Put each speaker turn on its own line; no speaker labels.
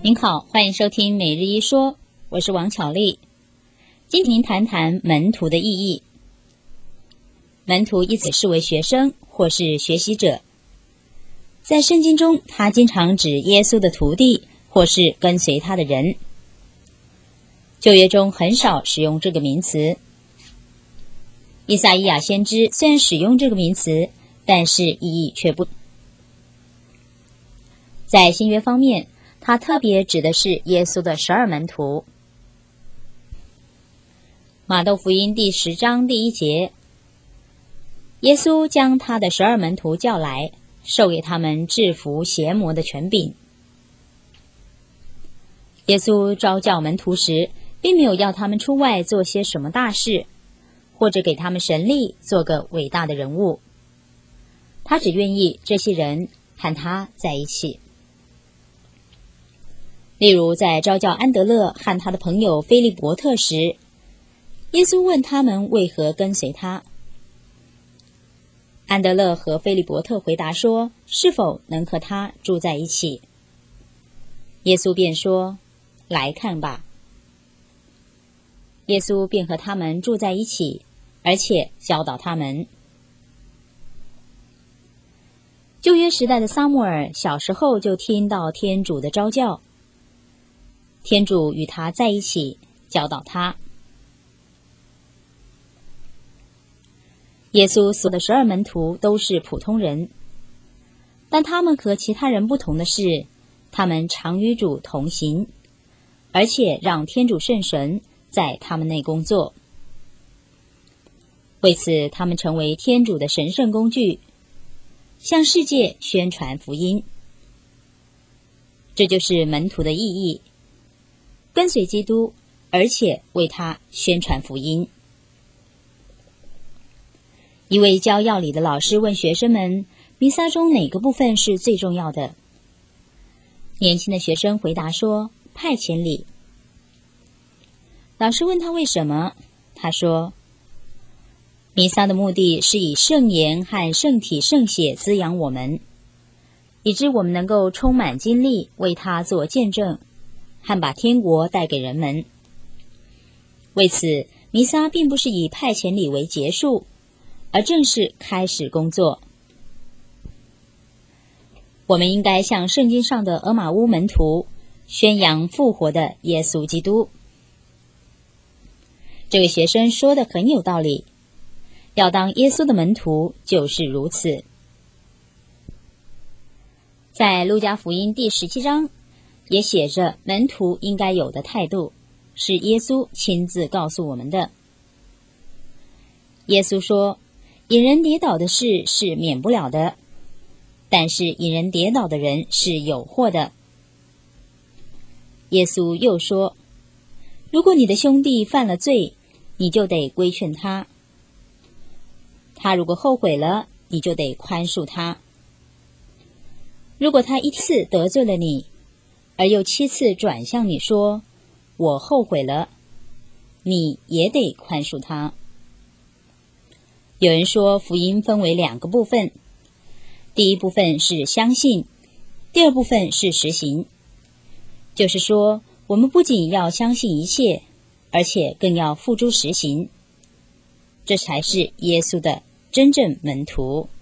您好，欢迎收听每日一说，我是王巧丽。今天您谈谈门徒的意义。门徒一词视为学生或是学习者，在圣经中，他经常指耶稣的徒弟或是跟随他的人。旧约中很少使用这个名词。以赛亚先知虽然使用这个名词，但是意义却不。在新约方面，他特别指的是耶稣的12门徒。马窦福音第10章第1节，耶稣将他的12门徒叫来，授给他们制服邪魔的权柄。耶稣召叫门徒时，并没有要他们出外做些什么大事，或者给他们神力做个伟大的人物。他只愿意这些人和他在一起。例如在召叫安德勒和他的朋友菲利伯特时，耶稣问他们为何跟随他。安德勒和菲利伯特回答说，是否能和他住在一起。耶稣便说，来看吧。耶稣便和他们住在一起，而且教导他们。旧约时代的撒母耳小时候就听到天主的召叫，天主与他在一起，教导他。耶稣所的12门徒都是普通人，但他们和其他人不同的是，他们常与主同行，而且让天主圣神在他们内工作。为此，他们成为天主的神圣工具，向世界宣传福音。这就是门徒的意义，跟随基督，而且为他宣传福音。一位教药理的老师问学生们，弥撒中哪个部分是最重要的？年轻的学生回答说，派遣礼。老师问他为什么，他说，弥撒的目的是以圣言和圣体圣血滋养我们，以致我们能够充满精力为他做见证，和把天国带给人们。为此，弥撒并不是以派遣礼为结束，而正是开始工作。我们应该像圣经上的俄玛乌门徒，宣扬复活的耶稣基督。这位学生说的很有道理，要当耶稣的门徒就是如此。在路加福音第17章也写着门徒应该有的态度，是耶稣亲自告诉我们的。耶稣说，引人跌倒的事是免不了的，但是引人跌倒的人是有祸的。耶稣又说，如果你的兄弟犯了罪，你就得规劝他，他如果后悔了，你就得宽恕他。如果他1次得罪了你，而又7次转向你说，我后悔了，你也得宽恕他。有人说福音分为2个部分，第一部分是相信，第二部分是实行。就是说，我们不仅要相信一切，而且更要付诸实行，这才是耶稣的真正门徒。